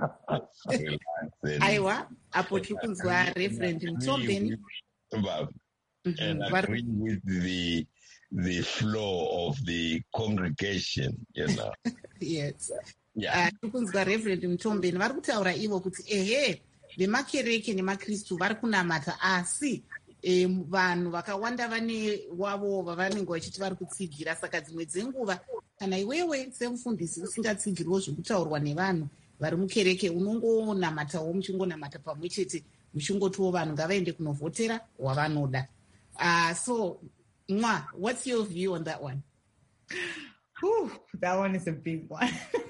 Aiwa, apotukunzwa Reverend Mtombeni. And agree with the flow of the congregation, you know. Yes. Yeah. Tukunzwa Reverend Mtombeni vari kutaura ivo kuti vemakereke nemakristu vari kunamata asi vanhu vakawanda vane wavo vavanenge vachiti vari kutsigira saka dzimwe dzenguva kana iwewe semufundisi usingatsigiriwo zvekutaurwa nevanhu vari mukereke unongonamatawo muchingonamata pamwe chete muchingotiwo vanhu ngavaende kunovhotera wavanoda. So Mwa, what's your view on that one? Whew, that one is a big one.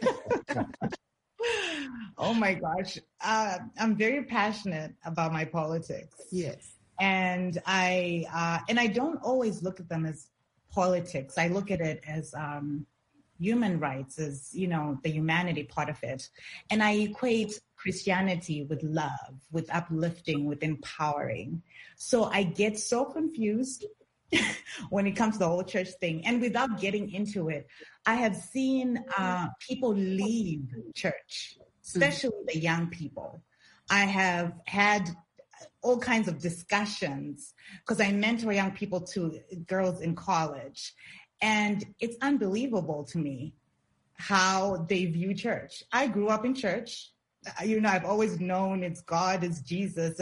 Oh my gosh. I'm very passionate about my politics. Yes. And I don't always look at them as politics. I look at it as human rights, as, you know, the humanity part of it. And I equate Christianity with love, with uplifting, with empowering. So I get so confused when it comes to the whole church thing. And without getting into it, I have seen people leave church, especially the young people. I have had all kinds of discussions because I mentor young people too, girls in college. And it's unbelievable to me how they view church. I grew up in church. You know, I've always known it's God, it's Jesus.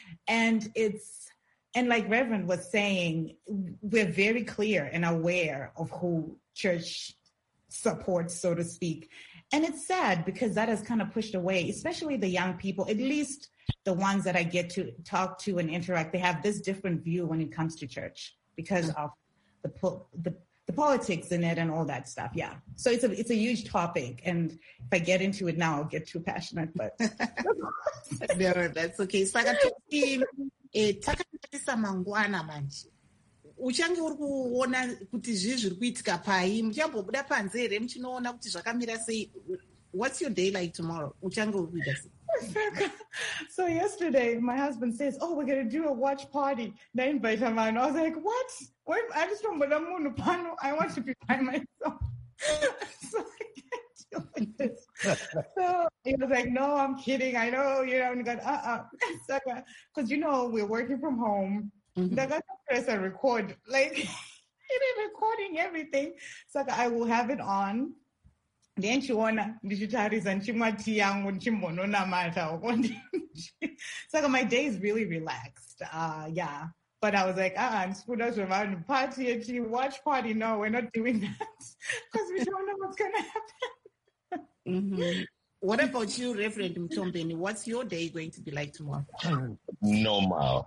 And like Reverend was saying, we're very clear and aware of who church supports, so to speak. And it's sad because that has kind of pushed away, especially the young people, at least the ones that I get to talk to and interact. They have this different view when it comes to church because of the politics in it and all that stuff. Yeah. So it's a huge topic. And if I get into it now, I'll get too passionate, but. No, that's okay. Saka takatarisa mangwana manje. Uchange uri kuona kuti zviri kuitika pai, muchambobuda panze here muchinoona kuti zvakamira sei. What's your day like tomorrow? Uchange uri kuita sei? So yesterday, my husband says, "Oh, we're going to do a watch party." I invite him on. I was like, "What? I just don't want to. I want to be by myself." So I can't deal with this. So he was like, "No, I'm kidding. I know, you know." And got because you know we're working from home. I got to press and record, like recording everything. So I will have it on. Then she wanna digitalize and she so my day is really relaxed. Yeah. But I was like, party, watch party. No, we're not doing that because we don't know what's gonna happen. What about you, Reverend Mtombeni? What's your day going to be like tomorrow? Normal.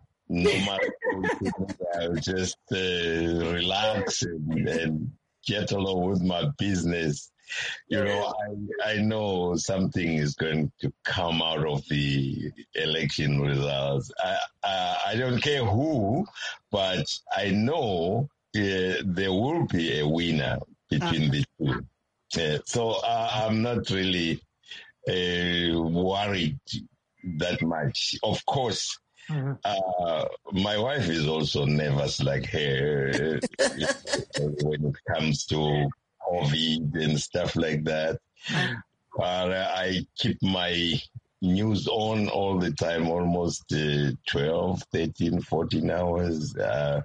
I'll just relax and get along with my business. You know, I know something is going to come out of the election results. I don't care who, but I know there will be a winner between the two. So I'm not really worried that much. Of course, my wife is also nervous like her when it comes to COVID and stuff like that. I keep my news on all the time, almost 12, 13, 14 hours. I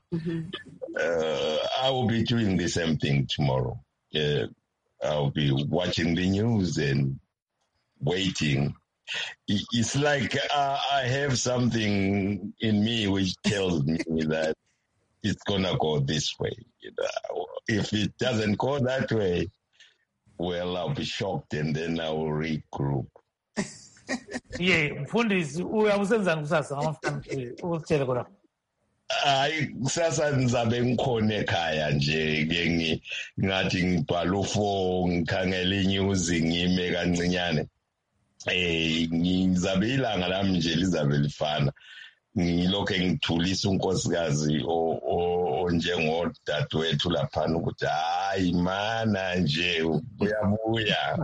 will be doing the same thing tomorrow. I'll be watching the news and waiting. It's like I have something in me which tells me that it's going to go this way. If it doesn't go that way, well, I'll be shocked and then I will regroup. Mfundisi uyawusenzani kusasa ngamafutha usitshele khona. Hayi kusasa ngizabe ngikhona ekhaya nje ke ngathi ngibhala ufo ngikhangela inews ngime kancinyane. Ngizabe ilanga lami nje lizabe lifana. Ngilokho ngithulisa unkosikazi onjengodadewethu laphana ukuthi hayi mana nje uyabuya.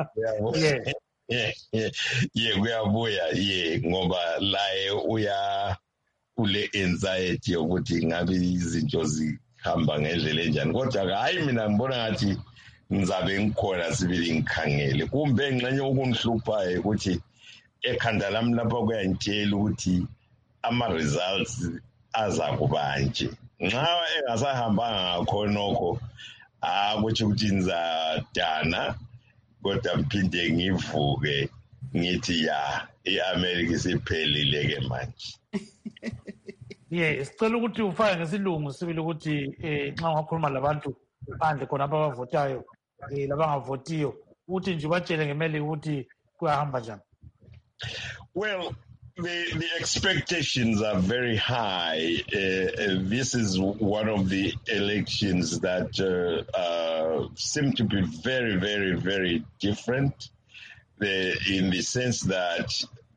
Kuyabuya ngoba laye uya ule anxiety yokuthi ngabe izinto zihamba ngendlela enjani, kodwa hayi mina ngibona ngathi ngizabe ngikhona sibili ngikhangele. Kumbe ngxenye ukungihluphayo ukuthi ekhanda lami lapha kuyangitshela ukuthi ama-results aza kuba nje. Nxa engasahambanga ngakhonokho akutsho ukuthi ngizadana, kodwa mphinde ngivuke ngithi i-America isiphelile ke manje. Sicela ukuthi ufake ngesilungu sibili ukuthi nxa ungakhuluma labantu phandle khona abavotayo labangavotiyo ukuthi nje batshele ngemeli ukuthi kuyahamba njani. Well, the expectations are very high. This is one of the elections that seem to be very, very, very different in the sense that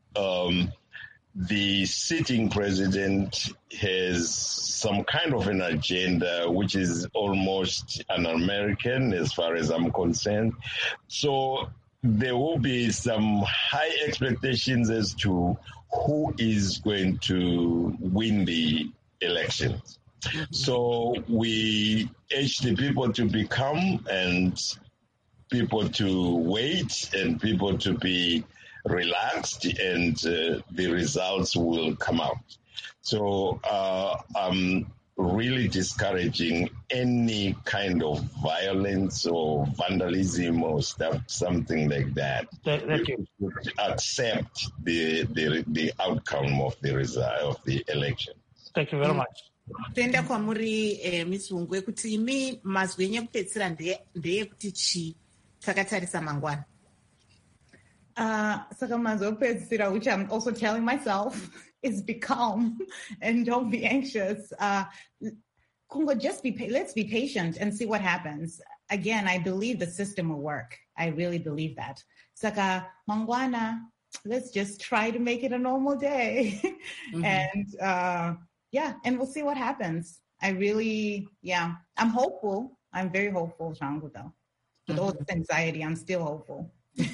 the sitting president has some kind of an agenda which is almost un-American as far as I'm concerned. So there will be some high expectations as to who is going to win the elections. So we urge the people to be calm and people to wait and people to be relaxed, and the results will come out. So I'm really discouraging any kind of violence or vandalism or something like that. Thank you. Accept the outcome of the election. Thank you very much. Tenda kwamuri misungwe kuti imi mazwi enye kupedzisira ndeyekuti chi takatarisa mangwana. Saka mazwi opedzisira, which I'm also telling myself, is be calm and don't be anxious. Kungo, let's be patient and see what happens. Again, I believe the system will work. I really believe that. Saka mangwana, let's just try to make it a normal day. And and we'll see what happens. I'm hopeful. I'm very hopeful, Shangudo. With all this anxiety, I'm still hopeful.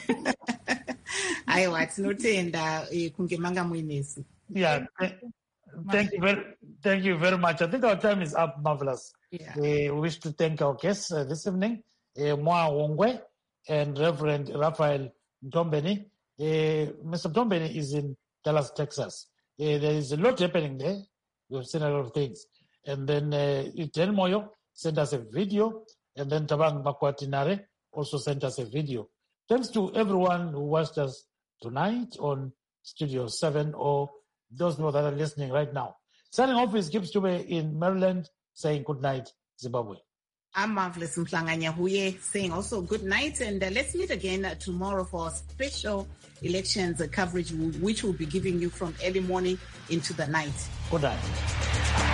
Thank you very much. I think our time is up, Marvelous. We wish to thank our guests this evening, Moa Wongwe and Reverend Raphael Mtombeni. Mr. Mtombeni is in Dallas, Texas. There is a lot happening there. We've seen a lot of things. And then Iten Moyo sent us a video, and then Tabang Makwatinare also sent us a video. Thanks to everyone who watched us tonight on Studio 7 or those people that are listening right now. Signing off is Gibbs Chube in Maryland, saying good night, Zimbabwe. I'm Marvelous Mhlanganya Huye saying also good night, and let's meet again tomorrow for our special elections coverage, which we'll be giving you from early morning into the night. Good night.